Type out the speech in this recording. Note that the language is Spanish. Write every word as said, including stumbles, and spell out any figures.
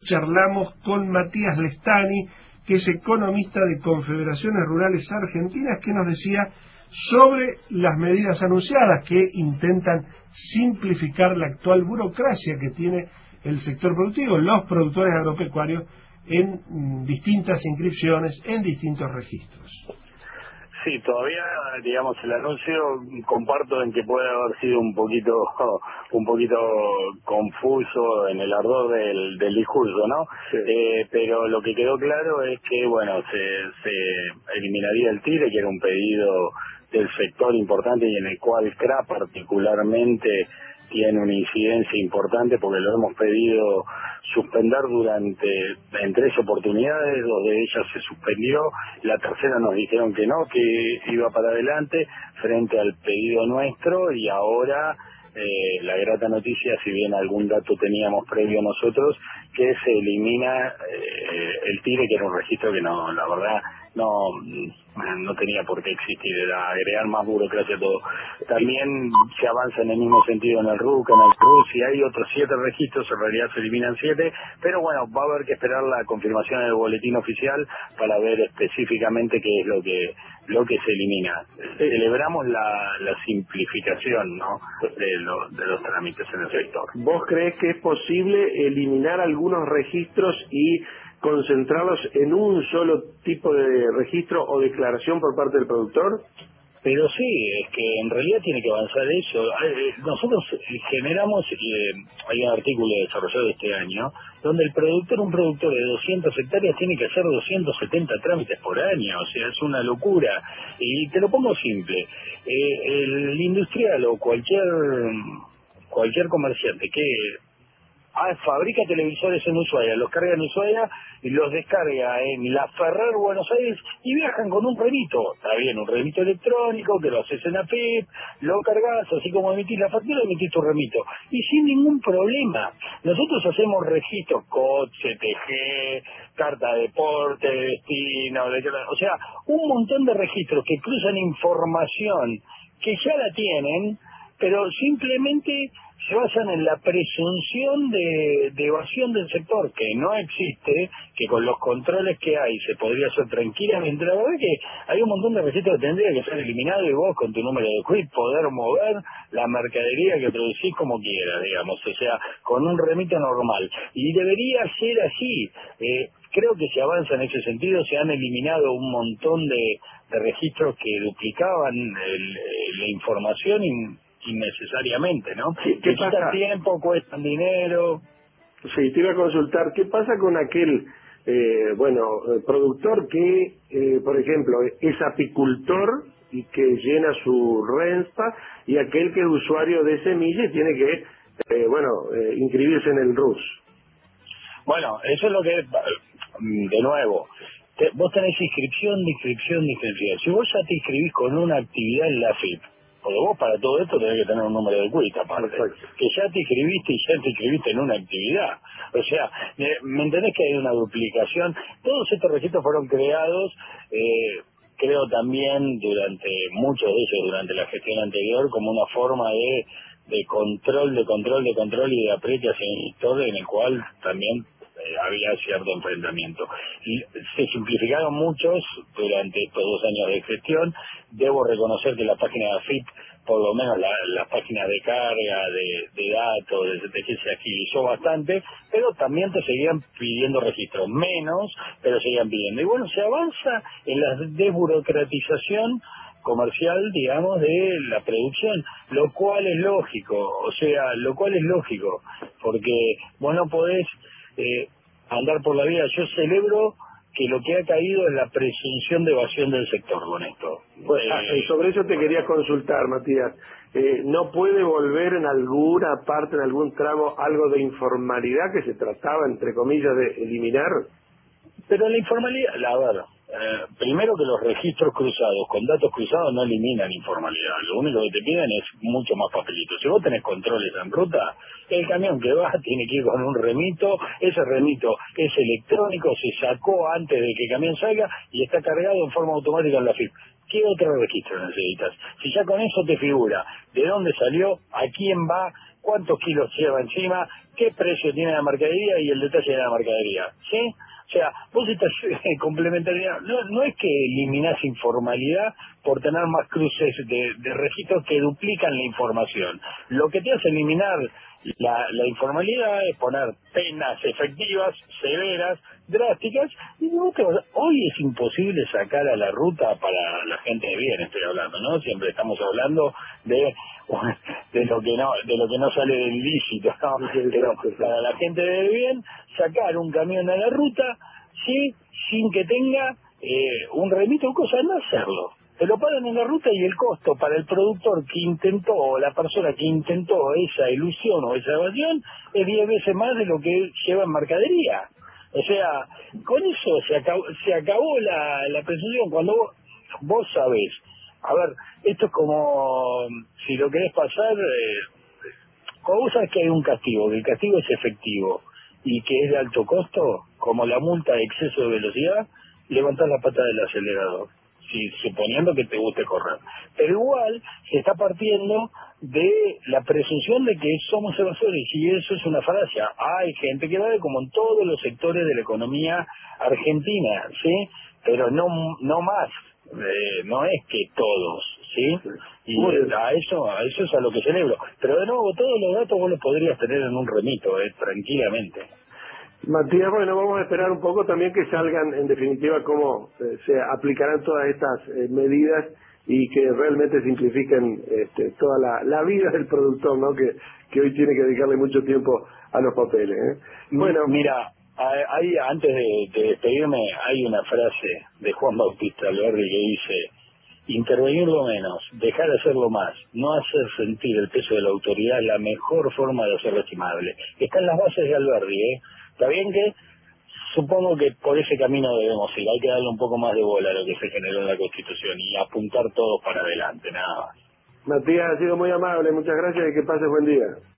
charlamos con Matías Lestani, que es economista de Confederaciones Rurales Argentinas, que nos decía sobre las medidas anunciadas que intentan simplificar la actual burocracia que tiene el sector productivo, los productores agropecuarios, en mm, distintas inscripciones, en distintos registros. Sí, todavía, digamos, el anuncio comparto en que puede haber sido un poquito un poquito confuso en el ardor del, del discurso, ¿no? Sí. Eh, pero lo que quedó claro es que, bueno, se, se eliminaría el tire, que era un pedido del sector importante y en el cual C R A particularmente tiene una incidencia importante porque lo hemos pedido suspender durante en tres oportunidades, dos de ellas se suspendió, la tercera nos dijeron que no, que iba para adelante frente al pedido nuestro y ahora eh, la grata noticia, si bien algún dato teníamos previo nosotros, que se elimina eh, el tire, que era un registro que no, la verdad, no no tenía por qué existir, era agregar más burocracia a todo. También se avanza en el mismo sentido en el R U C, en el C R U, si hay otros siete registros, en realidad se eliminan siete, pero bueno, va a haber que esperar la confirmación en el boletín oficial para ver específicamente qué es lo que lo que se elimina. Celebramos la, la simplificación, ¿no?, de, lo, de los trámites en el sector. ¿Vos crees que es posible eliminar algunos registros y concentrarlos en un solo tipo de registro o declaración por parte del productor? Pero sí, es que en realidad tiene que avanzar eso. Nosotros generamos, eh, hay un artículo desarrollado este año, donde el productor, un productor de doscientas hectáreas, tiene que hacer doscientos setenta trámites por año, o sea, es una locura. Y te lo pongo simple, eh, el industrial o cualquier cualquier comerciante que Ah, fabrica televisores en Ushuaia, los carga en Ushuaia y los descarga en La Ferrer, Buenos Aires, y viajan con un remito. Está bien, un remito electrónico que lo haces en la F I P, lo cargas, así como emitís la factura, emitís tu remito. Y sin ningún problema. Nosotros hacemos registros C O T, C T G, carta de deporte, destino, de, o sea, un montón de registros que cruzan información que ya la tienen, pero simplemente se basan en la presunción de, de evasión del sector, que no existe, que con los controles que hay se podría hacer tranquilamente. La verdad es que hay un montón de registros que tendría que ser eliminados y vos con tu número de quit poder mover la mercadería que producís como quieras, digamos, o sea, con un remito normal. Y debería ser así. Eh, creo que se avanza en ese sentido, se han eliminado un montón de, de registros que duplicaban el, la información y innecesariamente, ¿no? Sí, ¿qué pasa? Quitan tiempo, cuestan dinero. Sí, te iba a consultar, ¿qué pasa con aquel, eh, bueno, eh, productor que, eh, por ejemplo, es apicultor y que llena su RENSPA, y aquel que es usuario de semilla y tiene que, eh, bueno, eh, inscribirse en el R U S? Bueno, eso es lo que, de nuevo, te, vos tenés inscripción, de inscripción, de inscripción. Si vos ya te inscribís con una actividad en la F I P, porque vos para todo esto tenés que tener un número de cuita aparte, perfecto, que ya te inscribiste y ya te inscribiste en una actividad. O sea, ¿me entendés que hay una duplicación? Todos estos registros fueron creados, eh, creo también durante, muchos de ellos durante la gestión anterior, como una forma de, de control, de control, de control y de apriete hacia el sector, en el cual también eh, había cierto enfrentamiento. Y se simplificaron muchos durante estos dos años de gestión. Debo reconocer que la página de A F I P, por lo menos la, las páginas de carga, de, de datos, de C T G, se agilizó bastante, pero también te seguían pidiendo registros, menos, pero seguían pidiendo. Y bueno, se avanza en la desburocratización comercial, digamos, de la producción, lo cual es lógico, o sea, lo cual es lógico, porque vos no podés eh, andar por la vida. Yo celebro que lo que ha caído es la presunción de evasión del sector con esto. Pues, eh, sobre eso te quería consultar, Matías. Eh, ¿No puede volver en alguna parte, en algún tramo, algo de informalidad que se trataba, entre comillas, de eliminar? Pero la informalidad, la verdad, eh, primero que los registros cruzados, con datos cruzados, no eliminan informalidad. Lo único que te piden es mucho más papelito. Si vos tenés controles en ruta, el camión que va tiene que ir con un remito, ese remito es electrónico, se sacó antes de que el camión salga y está cargado en forma automática en la F I P. ¿Qué otro registro necesitas? Si ya con eso te figura de dónde salió, a quién va, cuántos kilos lleva encima, qué precio tiene la mercadería y el detalle de la mercadería, ¿sí? O sea, vos estás complementariedad, no, no es que eliminás informalidad por tener más cruces de, de registros que duplican la información. Lo que te hace eliminar la, la informalidad es poner penas efectivas, severas, drásticas, y no te vas a... hoy es imposible sacar a la ruta para la gente de bien, estoy hablando, ¿no? Siempre estamos hablando de de lo que no de lo que no sale del lícito, ¿no? Pero para la gente de bien, sacar un camión a la ruta, sí, sin que tenga eh, un remito o cosa, no hacerlo. Te lo pagan en la ruta y el costo para el productor que intentó, o la persona que intentó esa ilusión o esa evasión, es diez veces más de lo que lleva en mercadería. O sea, con eso se acabó, se acabó la, la presunción. Cuando vos, vos sabés, a ver, esto es como, si lo querés pasar, eh, cuando vos sabés que hay un castigo, que el castigo es efectivo y que es de alto costo, como la multa de exceso de velocidad, levantás la pata del acelerador, si, suponiendo que te guste correr. Pero igual se está partiendo de la presunción de que somos evasores, y eso es una falacia. Hay gente que va de como en todos los sectores de la economía argentina, ¿sí? Pero no, no más. Eh, no es que todos, ¿sí? Y a eso a eso es a lo que celebro. Pero de nuevo, todos los datos vos los podrías tener en un remito, eh, tranquilamente. Matías, bueno, vamos a esperar un poco también que salgan, en definitiva, cómo eh, se aplicarán todas estas eh, medidas y que realmente simplifiquen este, toda la, la vida del productor, ¿no? Que, que hoy tiene que dedicarle mucho tiempo a los papeles, ¿eh? Bueno, mira, hay, antes de, de despedirme, hay una frase de Juan Bautista Alberdi que dice: intervenir lo menos, dejar de hacerlo más, no hacer sentir el peso de la autoridad, la mejor forma de hacerlo estimable. Están las bases de Alberdi, ¿eh? Está bien que supongo que por ese camino debemos ir, hay que darle un poco más de bola a lo que se generó en la Constitución y apuntar todos para adelante, nada más. Matías, ha sido muy amable, muchas gracias y que pases buen día.